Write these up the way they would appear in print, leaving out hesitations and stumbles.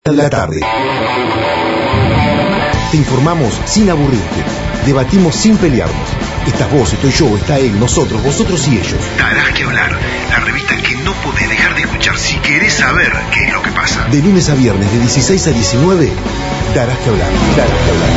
de la tarde. Te informamos sin aburrirte. Debatimos sin pelearnos. Estás vos, estoy yo, está él, nosotros, vosotros y ellos. Darás que hablar. La revista que no podés dejar de escuchar si querés saber qué es lo que pasa. De lunes a viernes, de 16 a 19, darás que hablar. Darás que hablar.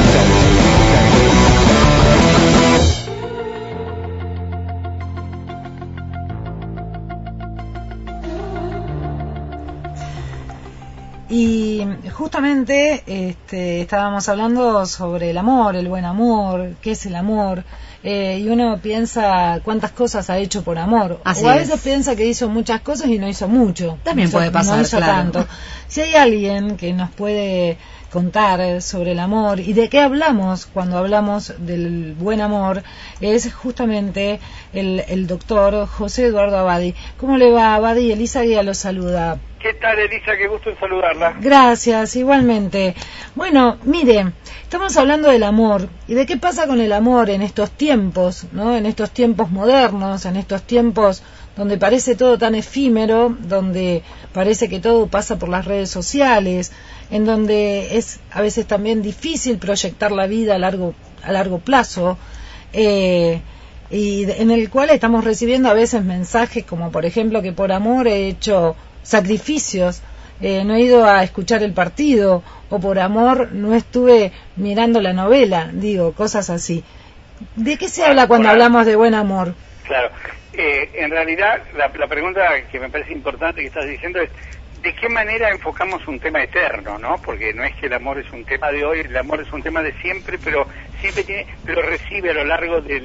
Y justamente estábamos hablando sobre el amor, el buen amor, qué es el amor, y uno piensa cuántas cosas ha hecho por amor. Así o a es. veces piensa que hizo muchas cosas y no hizo mucho. También puede pasar, no hizo claro. tanto. Si hay alguien que nos puede contar sobre el amor y de qué hablamos cuando hablamos del buen amor, es justamente el doctor José Eduardo Abadi. ¿Cómo le va, Abadi? Elisa Guía lo saluda. ¿Qué tal, Elisa? Qué gusto en saludarla. Gracias, igualmente. Bueno, mire, estamos hablando del amor y de qué pasa con el amor en estos tiempos, ¿no? En estos tiempos modernos, en estos tiempos donde parece todo tan efímero, donde parece que todo pasa por las redes sociales, en donde es a veces también difícil proyectar la vida a largo plazo, y en el cual estamos recibiendo a veces mensajes como, por ejemplo, que por amor he hecho sacrificios, no he ido a escuchar el partido, o por amor no estuve mirando la novela, digo, cosas así. ¿De qué se habla cuando hablamos de buen amor? Claro, en realidad la pregunta que me parece importante que estás diciendo es ¿de qué manera enfocamos un tema eterno, no? Porque no es que el amor es un tema de hoy, el amor es un tema de siempre, pero recibe a lo largo de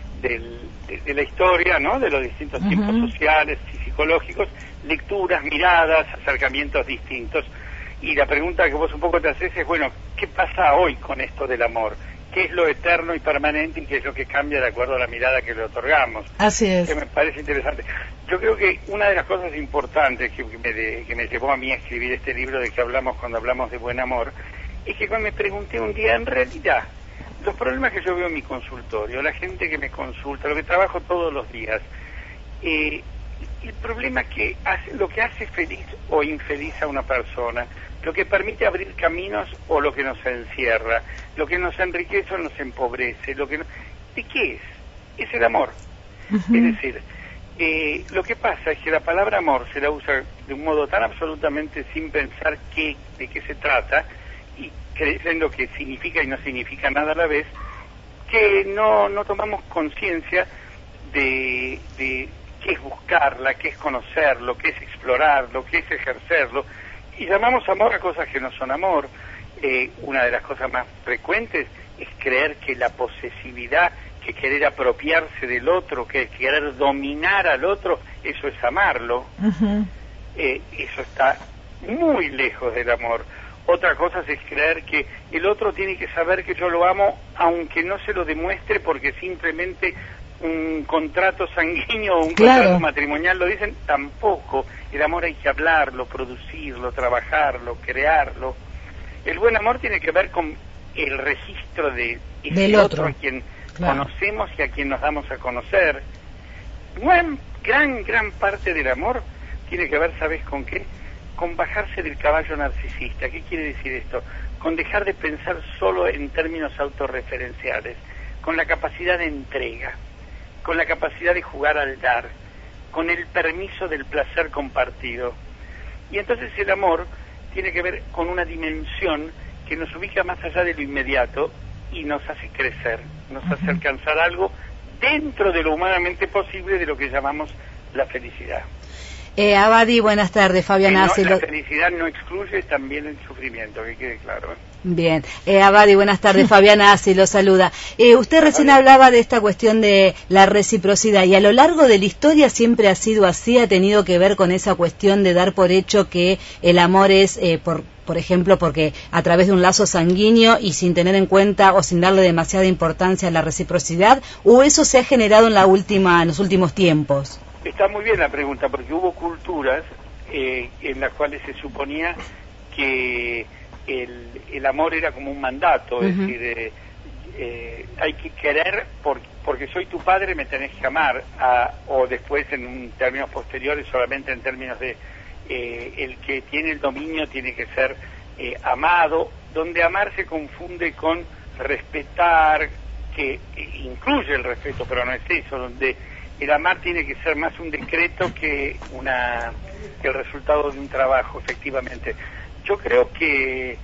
la historia, ¿no? De los distintos tiempos sociales y psicológicos, lecturas, miradas, acercamientos distintos. Y la pregunta que vos un poco te haces es, bueno, ¿qué pasa hoy con esto del amor? ¿Qué es lo eterno y permanente y qué es lo que cambia de acuerdo a la mirada que le otorgamos? Así es. Que me parece interesante. Yo creo que una de las cosas importantes que me llevó a mí a escribir este libro de que hablamos cuando hablamos de buen amor, es que cuando me pregunté un día, en realidad, los problemas que yo veo en mi consultorio, la gente que me consulta, lo que trabajo todos los días, el problema lo que hace feliz o infeliz a una persona, lo que permite abrir caminos o lo que nos encierra, lo que nos enriquece o nos empobrece, ¿de qué es? Es el amor. Es decir, lo que pasa es que la palabra amor se la usa de un modo tan absolutamente sin pensar de qué se trata, y creyendo que significa y no significa nada a la vez, que no tomamos conciencia de qué es buscarla, qué es conocerlo, qué es explorarlo, qué es ejercerlo, y llamamos amor a cosas que no son amor. Una de las cosas más frecuentes es creer que la posesividad, que querer apropiarse del otro, que querer dominar al otro, eso es amarlo. Eso está muy lejos del amor. Otra cosa es creer que el otro tiene que saber que yo lo amo, aunque no se lo demuestre, porque simplemente un contrato sanguíneo o un contrato matrimonial lo dicen. Tampoco. El amor hay que hablarlo, producirlo, trabajarlo, crearlo. El buen amor tiene que ver con el registro del otro a quien conocemos y a quien nos damos a conocer. Gran parte del amor tiene que ver, ¿sabes con qué? Con bajarse del caballo narcisista. ¿Qué quiere decir esto? Con dejar de pensar solo en términos autorreferenciales, con la capacidad de entrega, con la capacidad de jugar al dar, con el permiso del placer compartido. Y entonces el amor tiene que ver con una dimensión que nos ubica más allá de lo inmediato y nos hace crecer, nos hace alcanzar algo dentro de lo humanamente posible, de lo que llamamos la felicidad. Abadi, buenas tardes, Fabiana Asilo. La felicidad no excluye también el sufrimiento, que quede claro. Bien, Abadi, buenas tardes, Fabiana Asilo saluda. Usted recién hablaba de esta cuestión de la reciprocidad, y a lo largo de la historia siempre ha sido así, ha tenido que ver con esa cuestión de dar por hecho que el amor es, por ejemplo, porque a través de un lazo sanguíneo y sin tener en cuenta o sin darle demasiada importancia a la reciprocidad, o eso se ha generado en los últimos tiempos. Está muy bien la pregunta, porque hubo culturas en las cuales se suponía que el amor era como un mandato, es decir, hay que querer porque soy tu padre, me tenés que amar, o después en términos posteriores solamente en términos de el que tiene el dominio tiene que ser amado, donde amar se confunde con respetar, que incluye el respeto, pero no es eso, donde el amar tiene que ser más un decreto que el resultado de un trabajo, efectivamente. Yo creo que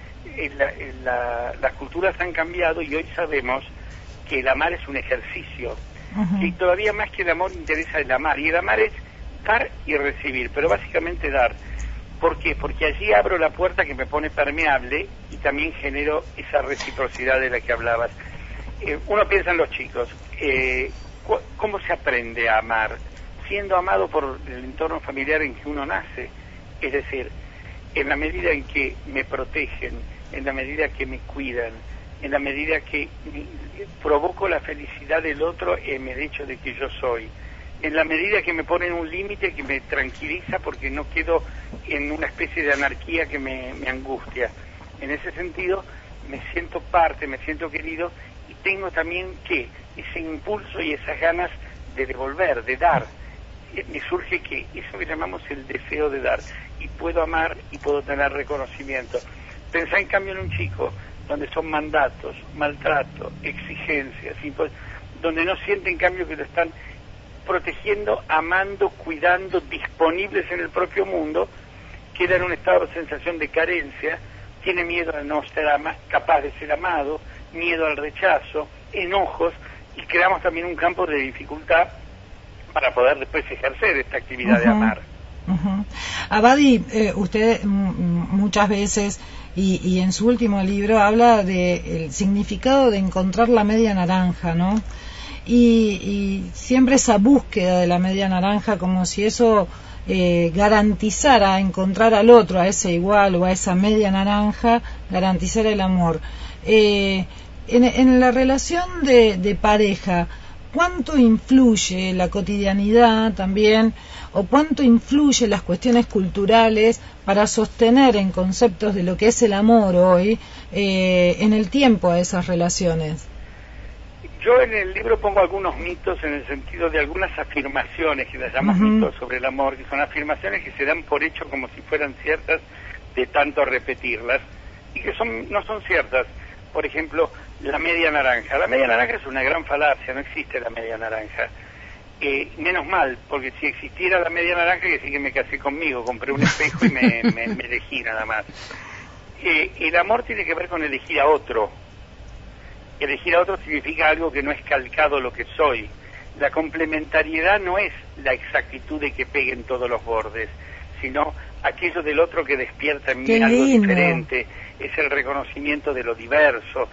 las culturas han cambiado y hoy sabemos que el amar es un ejercicio. Y todavía más que el amor interesa el amar, y el amar es dar y recibir, pero básicamente dar. ¿Por qué? Porque allí abro la puerta que me pone permeable y también genero esa reciprocidad de la que hablabas. Uno piensa en los chicos, ¿cómo se aprende a amar? Siendo amado por el entorno familiar en que uno nace, es decir, en la medida en que me protegen, en la medida que me cuidan, en la medida que provoco la felicidad del otro en el hecho de que yo soy, en la medida que me ponen un límite que me tranquiliza porque no quedo en una especie de anarquía que me angustia. En ese sentido, me siento parte, me siento querido y tengo también ese impulso y esas ganas de devolver, de dar. Me surge que eso que llamamos el deseo de dar, y puedo amar y puedo tener reconocimiento. Pensá en cambio en un chico donde son mandatos, maltrato, exigencias, donde no siente en cambio que lo están protegiendo, amando, cuidando, disponibles en el propio mundo, queda en un estado de sensación de carencia, tiene miedo a no ser capaz de ser amado, miedo al rechazo, enojos, y creamos también un campo de dificultad para poder después ejercer esta actividad de amar. Abadi, usted muchas veces y en su último libro habla del significado de encontrar la media naranja, ¿no? Y siempre esa búsqueda de la media naranja como si eso garantizara encontrar al otro, a ese igual o a esa media naranja, garantizar el amor. En la relación de pareja, ¿cuánto influye la cotidianidad también, o cuánto influye las cuestiones culturales para sostener en conceptos de lo que es el amor hoy en el tiempo a esas relaciones? Yo en el libro pongo algunos mitos en el sentido de algunas afirmaciones que las llamamos mitos sobre el amor, que son afirmaciones que se dan por hecho como si fueran ciertas de tanto repetirlas y que no son ciertas. Por ejemplo, la media naranja. La media naranja es una gran falacia, no existe la media naranja. Menos mal, porque si existiera la media naranja, que sí que me casé conmigo, compré un espejo y me elegí nada más. El amor tiene que ver con elegir a otro. Elegir a otro significa algo que no es calcado lo que soy. La complementariedad no es la exactitud de que peguen todos los bordes, sino aquello del otro que despierta en mí algo diferente, es el reconocimiento de lo diverso,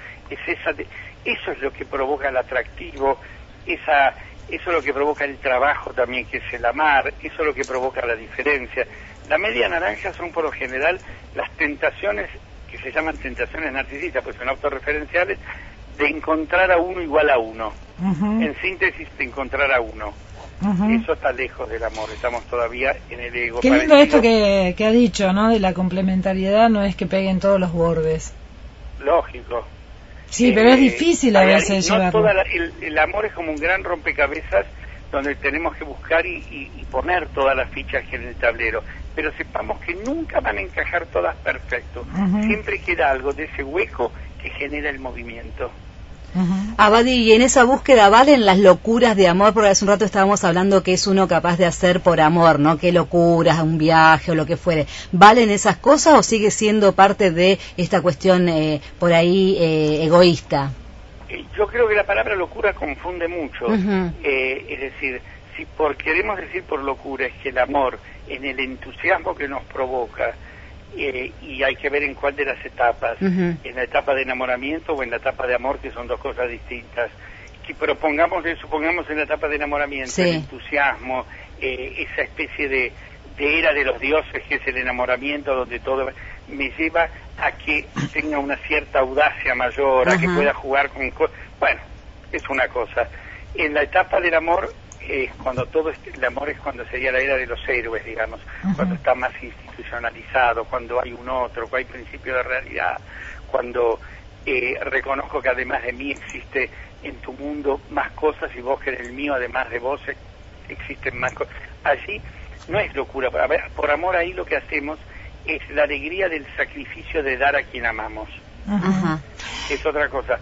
eso es lo que provoca el atractivo, eso es lo que provoca el trabajo también, que es el amar, eso es lo que provoca la diferencia. La media naranja son por lo general las tentaciones, que se llaman tentaciones narcisistas, pues son autorreferenciales, de encontrar a uno igual a uno. En síntesis, de encontrar a uno. Eso está lejos del amor, estamos todavía en el ego. Qué lindo esto que ha dicho, ¿no? De la complementariedad, no es que peguen todos los bordes. Lógico. Sí, pero es difícil a veces llevarlo. El amor es como un gran rompecabezas donde tenemos que buscar y poner todas las fichas en el tablero, pero sepamos que nunca van a encajar todas perfecto. Siempre queda algo de ese hueco que genera el movimiento. Abadi, y en esa búsqueda valen las locuras de amor, porque hace un rato estábamos hablando que es uno capaz de hacer por amor, ¿no? Qué locuras, un viaje o lo que fuere. ¿Valen esas cosas o sigue siendo parte de esta cuestión por ahí egoísta? Yo creo que la palabra locura confunde mucho. Es decir, si queremos decir por locura es que el amor, en el entusiasmo que nos provoca, y hay que ver en cuál de las etapas, en la etapa de enamoramiento o en la etapa de amor, que son dos cosas distintas. Pero supongamos en la etapa de enamoramiento, el entusiasmo, esa especie de era de los dioses que es el enamoramiento, donde todo me lleva a que tenga una cierta audacia mayor, a que pueda jugar con cosas. Bueno, es una cosa. En la etapa del amor, cuando el amor es cuando sería la era de los héroes, digamos, cuando está más institucionalizado, cuando hay un otro, cuando hay principio de realidad, cuando reconozco que además de mí existe en tu mundo más cosas y vos que en el mío además de vos existen más cosas. Allí no es locura, por amor ahí lo que hacemos es la alegría del sacrificio de dar a quien amamos. Ajá. Es otra cosa.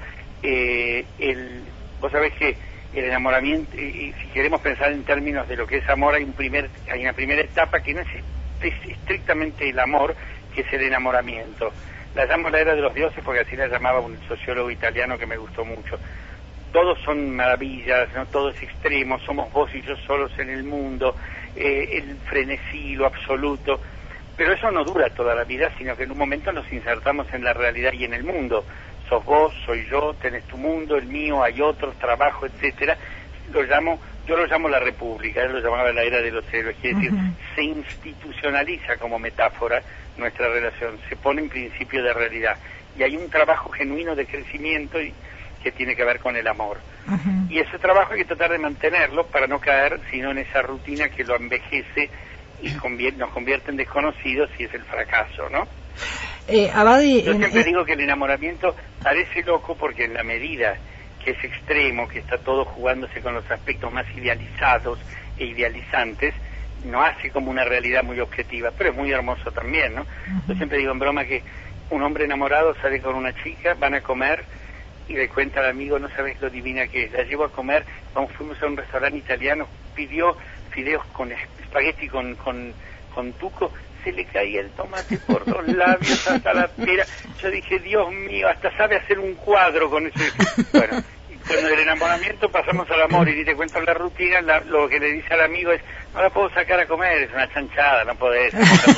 Vos sabés que el enamoramiento, y si queremos pensar en términos de lo que es amor, hay una primera etapa que no es estrictamente el amor, que es el enamoramiento. La llamo la era de los dioses porque así la llamaba un sociólogo italiano que me gustó mucho. Todos son maravillas, ¿no? Todo es extremo, somos vos y yo solos en el mundo, el frenesí, lo absoluto, pero eso no dura toda la vida, sino que en un momento nos insertamos en la realidad y en el mundo. Sos vos, soy yo, tenés tu mundo, el mío, hay otros, trabajo, etcétera. Yo lo llamo la república, él lo llamaba la era de los héroes, quiere decir, se institucionaliza como metáfora nuestra relación, se pone en principio de realidad, y hay un trabajo genuino de crecimiento que tiene que ver con el amor. Y ese trabajo hay que tratar de mantenerlo para no caer sino en esa rutina que lo envejece y nos convierte en desconocidos, y es el fracaso, ¿no? Abadi, yo siempre digo que el enamoramiento parece loco porque en la medida que es extremo, que está todo jugándose con los aspectos más idealizados e idealizantes, no hace como una realidad muy objetiva, pero es muy hermoso también, ¿no? Yo siempre digo en broma que un hombre enamorado sale con una chica, van a comer y le cuenta al amigo, no sabes lo divina que es, la llevo a comer, fuimos a un restaurante italiano, pidió fideos con espagueti con tuco, se le caía el tomate por los labios hasta la pera. Yo dije, Dios mío, hasta sabe hacer un cuadro con ese. Bueno, cuando del enamoramiento pasamos al amor, y ni te cuento la rutina, lo que le dice al amigo es, no la puedo sacar a comer, es una chanchada, no podés.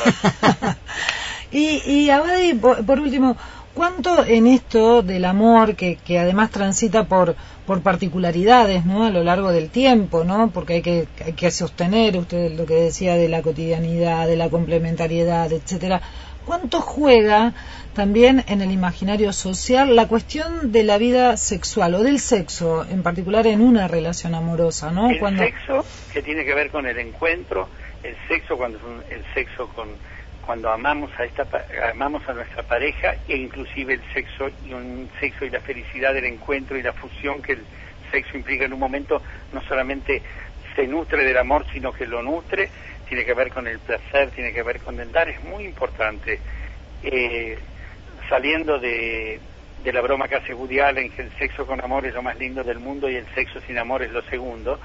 Y Abadi, por último, ¿cuánto en esto del amor, que además transita por particularidades, ¿no?, a lo largo del tiempo, ¿no?, porque hay que sostener, usted lo que decía de la cotidianidad, de la complementariedad, etcétera, ¿cuánto juega también en el imaginario social la cuestión de la vida sexual o del sexo, en particular en una relación amorosa, ¿no? El sexo, que tiene que ver con el encuentro, el sexo cuando amamos a nuestra pareja, e inclusive el sexo y la felicidad del encuentro y la fusión que el sexo implica en un momento, no solamente se nutre del amor, sino que lo nutre, tiene que ver con el placer, tiene que ver con el dar, es muy importante. Saliendo de la broma que hace Woody Allen, que el sexo con amor es lo más lindo del mundo y el sexo sin amor es lo segundo,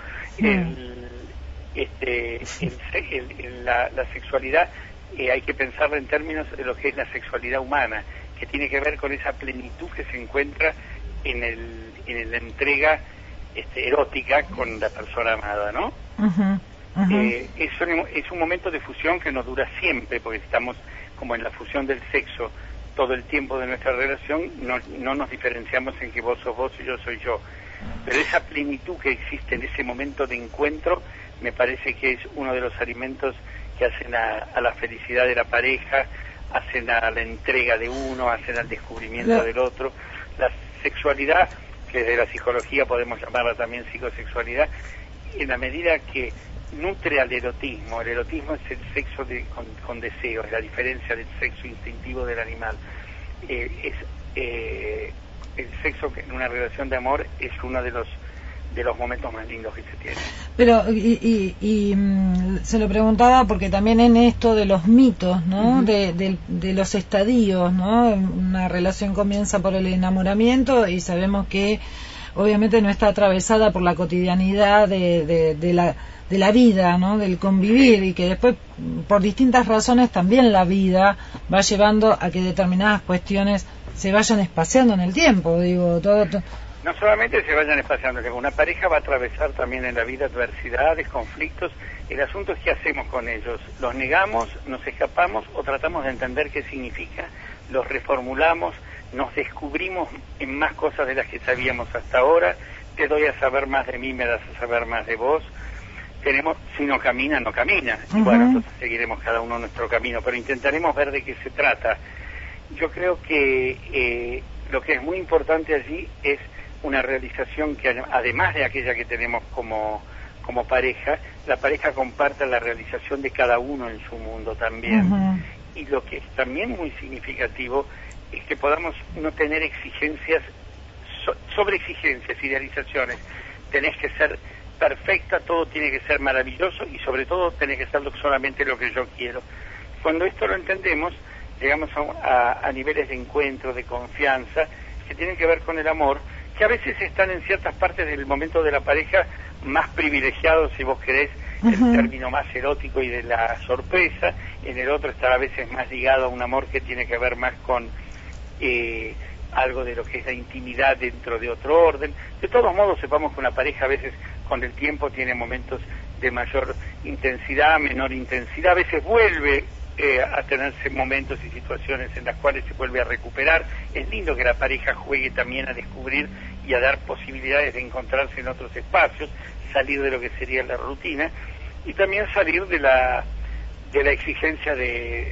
la sexualidad, hay que pensarla en términos de lo que es la sexualidad humana, que tiene que ver con esa plenitud que se encuentra en la entrega erótica con la persona amada, ¿no? Es un momento de fusión que no dura siempre, porque estamos como en la fusión del sexo todo el tiempo de nuestra relación, no nos diferenciamos en que vos sos vos y yo soy yo, pero esa plenitud que existe en ese momento de encuentro me parece que es uno de los alimentos que hacen a la felicidad de la pareja, hacen a la entrega de uno, hacen al descubrimiento del otro. La sexualidad, que desde la psicología podemos llamarla también psicosexualidad, en la medida que nutre al erotismo. El erotismo es el sexo con deseo, es la diferencia del sexo instintivo del animal. El sexo en una relación de amor es uno de los momentos más lindos que se tienen. Pero se lo preguntaba porque también en esto de los mitos, ¿no? De los estadios, ¿no? Una relación comienza por el enamoramiento y sabemos que obviamente no está atravesada por la cotidianidad de la vida, ¿no?, del convivir, y que después por distintas razones también la vida va llevando a que determinadas cuestiones se vayan espaciando en el tiempo, digo, todo. No solamente se vayan espaciando, una pareja va a atravesar también en la vida adversidades, conflictos. El asunto es qué hacemos con ellos. ¿Los negamos, nos escapamos o tratamos de entender qué significa? ¿Los reformulamos? ¿Nos descubrimos en más cosas de las que sabíamos hasta ahora? ¿Te doy a saber más de mí, me das a saber más de vos? Si no camina, no camina. Y bueno, entonces seguiremos cada uno nuestro camino, pero intentaremos ver de qué se trata. Yo creo que lo que es muy importante allí es una realización que, además de aquella que tenemos como pareja, la pareja comparta la realización de cada uno en su mundo también. Y lo que es también muy significativo es que podamos no tener exigencias, sobre exigencias, idealizaciones. Tenés que ser perfecta, todo tiene que ser maravilloso y sobre todo tenés que ser solamente lo que yo quiero. cuando esto lo entendemos, llegamos a niveles de encuentro, de confianza, que tienen que ver con el amor, que a veces están en ciertas partes del momento de la pareja más privilegiados, si vos querés, el término más erótico y de la sorpresa. En el otro está a veces más ligado a un amor que tiene que ver más con algo de lo que es la intimidad dentro de otro orden. De todos modos, sepamos que una pareja a veces con el tiempo tiene momentos de mayor intensidad, menor intensidad, a veces vuelve a tenerse momentos y situaciones en las cuales se vuelve a recuperar. Es lindo que la pareja juegue también a descubrir y a dar posibilidades de encontrarse en otros espacios, salir de lo que sería la rutina y también salir de la exigencia de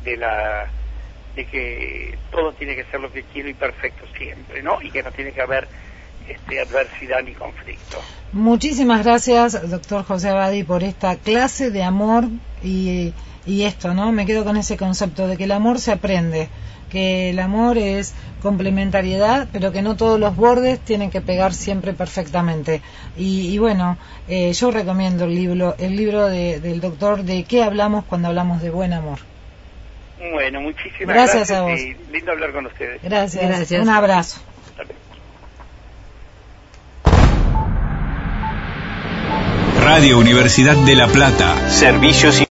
que todo tiene que ser lo que quiero y perfecto siempre, ¿no? Y que no tiene que haber adversidad ni conflicto. Muchísimas gracias, doctor José Abadí, por esta clase de amor y esto, ¿no? Me quedo con ese concepto de que el amor se aprende, que el amor es complementariedad, pero que no todos los bordes tienen que pegar siempre perfectamente. Y bueno, yo recomiendo el libro del doctor de ¿Qué hablamos cuando hablamos de buen amor? Bueno, muchísimas gracias a vos. Y lindo hablar con ustedes. Gracias. Un abrazo. Radio Universidad de La Plata. Servicios